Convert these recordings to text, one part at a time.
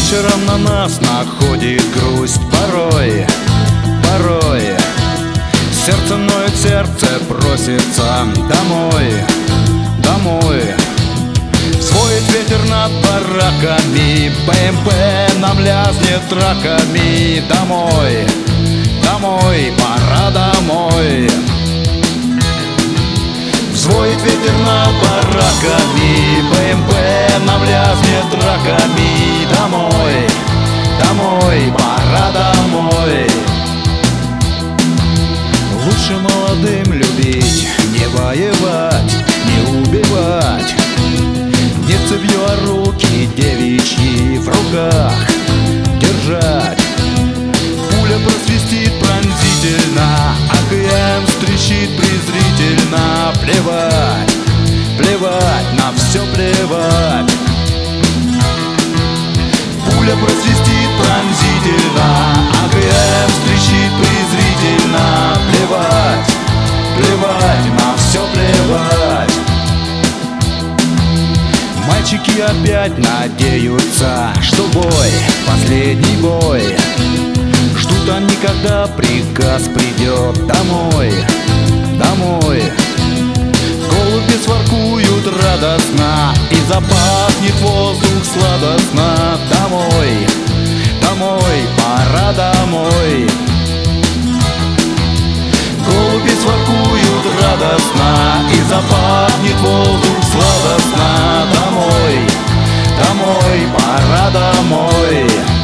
Вечером на нас находит грусть порой. Сердце ноет, сердце просится домой. Своет ветер над бараками, БМП нам лязнет раками. Домой, пора домой. Взвоет ветер над бараками, БМП нам лязнет раками. Домой, пора домой. Лучше молодым любить, не воевать, не убивать. Не цепью, а руки девичьи в руках держать. Пуля просвистит пронзительно, АКМ встречит презрительно. Плевать, на все плевать. Пуля просвистит пронзительно, АКМ встречит презрительно. Плевать, на все плевать. Мальчики опять надеются, что бой, последний бой. Ждут они, когда приказ придет домой. Голуби своркуют радостно, и запахнет воздух сладостно. Домой, пора домой. Голуби своркуют радостно, и запахнет воздух сладостно. Домой, пора домой.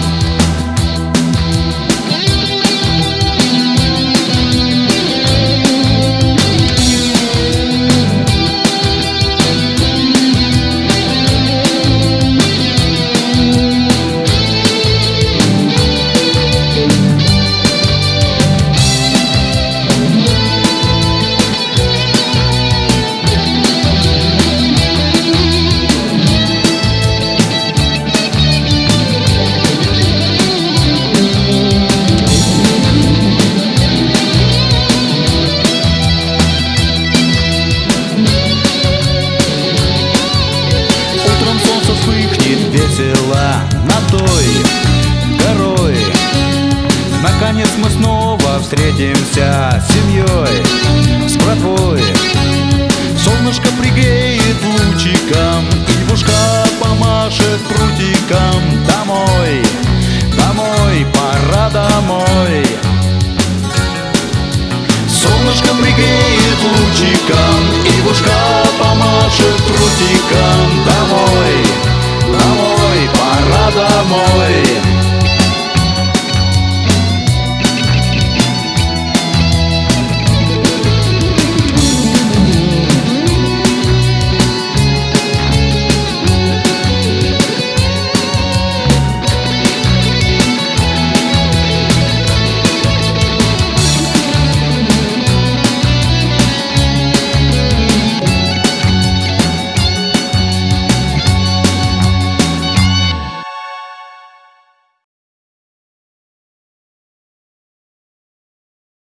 Весело над той горой. Наконец мы снова встретимся с семьей, с братвой. Солнышко пригреет лучиком, и пушка помашет прутиком. Домой, пора домой.